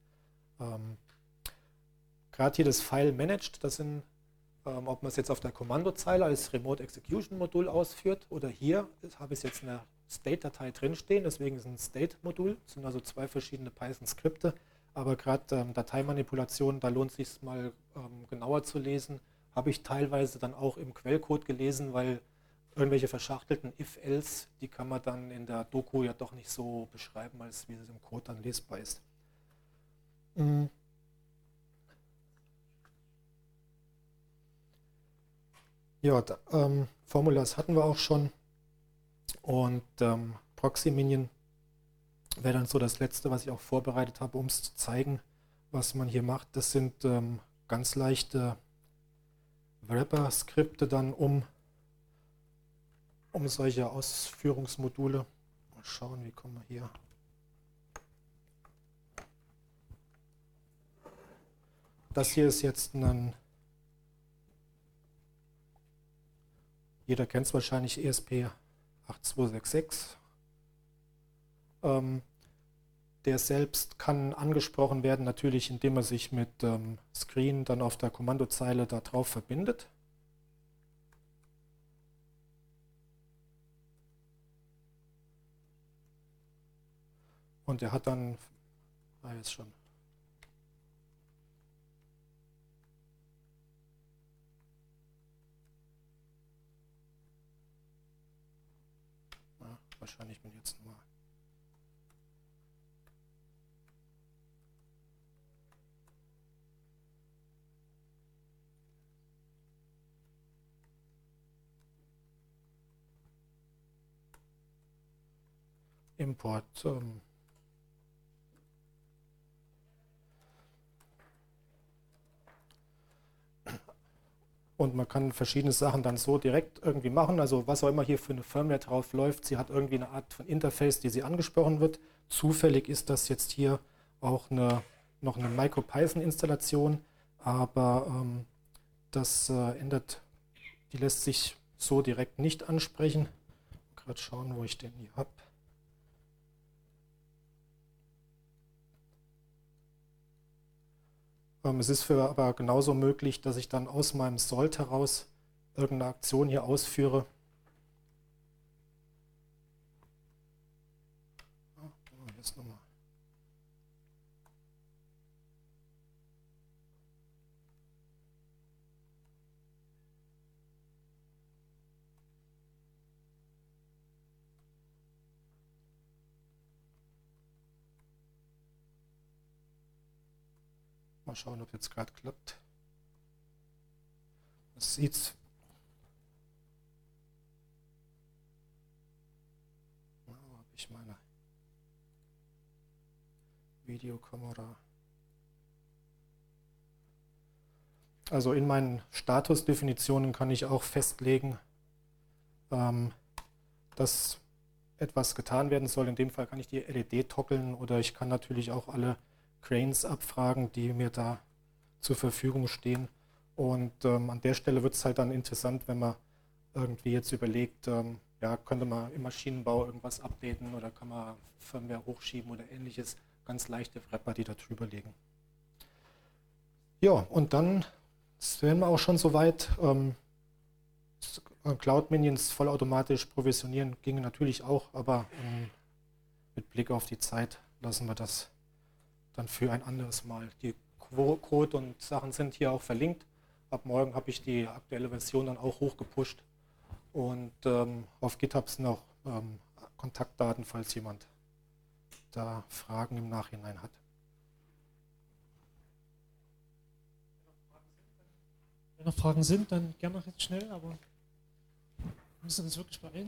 Gerade hier das File Managed, das sind, ob man es jetzt auf der Kommandozeile als Remote Execution Modul ausführt oder hier habe ich jetzt eine State-Datei drinstehen, deswegen ist es ein State-Modul, das sind also zwei verschiedene Python-Skripte, aber gerade Dateimanipulationen, da lohnt es sich mal genauer zu lesen, habe ich teilweise dann auch im Quellcode gelesen, weil irgendwelche verschachtelten If-Else, die kann man dann in der Doku ja doch nicht so beschreiben, als wie es im Code dann lesbar ist. Ja, Formulas hatten wir auch schon und Proxy Minion wäre dann so das letzte, was ich auch vorbereitet habe, um es zu zeigen, was man hier macht. Das sind ganz leichte Wrapper-Skripte dann um solche Ausführungsmodule. Mal schauen, wie kommen wir hier. Das hier ist jetzt ein, jeder kennt es wahrscheinlich, ESP8266. Der selbst kann angesprochen werden, natürlich indem er sich mit Screen dann auf der Kommandozeile da drauf verbindet. Und er hat dann, jetzt schon. Wahrscheinlich bin ich jetzt nochmal. Import. Und man kann verschiedene Sachen dann so direkt irgendwie machen. Also was auch immer hier für eine Firmware drauf läuft, sie hat irgendwie eine Art von Interface, die sie angesprochen wird. Zufällig ist das jetzt hier auch noch eine MicroPython-Installation, aber das die lässt sich so direkt nicht ansprechen. Gerade schauen, wo ich den hier habe. Es ist aber genauso möglich, dass ich dann aus meinem Salt heraus irgendeine Aktion hier ausführe. Jetzt nochmal. Mal schauen, ob jetzt gerade klappt. Das sieht's. Wo habe ich meine Videokamera? Also in meinen Statusdefinitionen kann ich auch festlegen, dass etwas getan werden soll. In dem Fall kann ich die LED toggeln oder ich kann natürlich auch alle Cranes abfragen, die mir da zur Verfügung stehen. Und an der Stelle wird es halt dann interessant, wenn man irgendwie jetzt überlegt, ja, könnte man im Maschinenbau irgendwas updaten oder kann man Firmware hochschieben oder ähnliches. Ganz leichte Wrapper, die da drüber liegen. Ja, und dann wären wir auch schon soweit. Cloud Minions vollautomatisch provisionieren ginge natürlich auch, aber mit Blick auf die Zeit lassen wir das dann für ein anderes Mal. Die Code und Sachen sind hier auch verlinkt. Ab morgen habe ich die aktuelle Version dann auch hochgepusht. Und auf GitHub sind auch Kontaktdaten, falls jemand da Fragen im Nachhinein hat. Wenn noch Fragen sind, dann gerne noch jetzt schnell, aber wir müssen uns wirklich beeilen.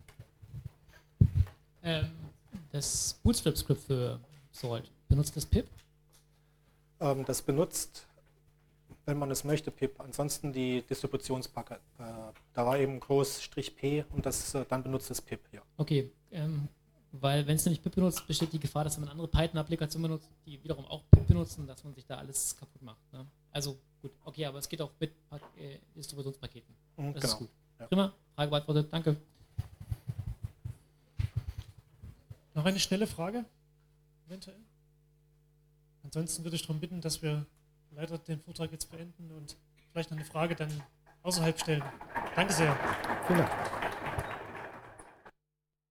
Das Bootstrap-Skript für Salt, benutzt das pip? Das benutzt, wenn man es möchte, pip. Ansonsten die Distributionspacket. Da war eben Groß-P und das dann benutzt es pip, ja. Okay, weil wenn es nämlich pip benutzt, besteht die Gefahr, dass man andere Python-Applikationen benutzt, die wiederum auch pip benutzen, dass man sich da alles kaputt macht. Ne? Also gut, okay, aber es geht auch mit Distributionspaketen. Das genau. ist gut. Ja. Prima, Frage beantwortet, danke. Noch eine schnelle Frage? Eventuell? Ansonsten würde ich darum bitten, dass wir leider den Vortrag jetzt beenden und vielleicht noch eine Frage dann außerhalb stellen. Danke sehr. Vielen Dank.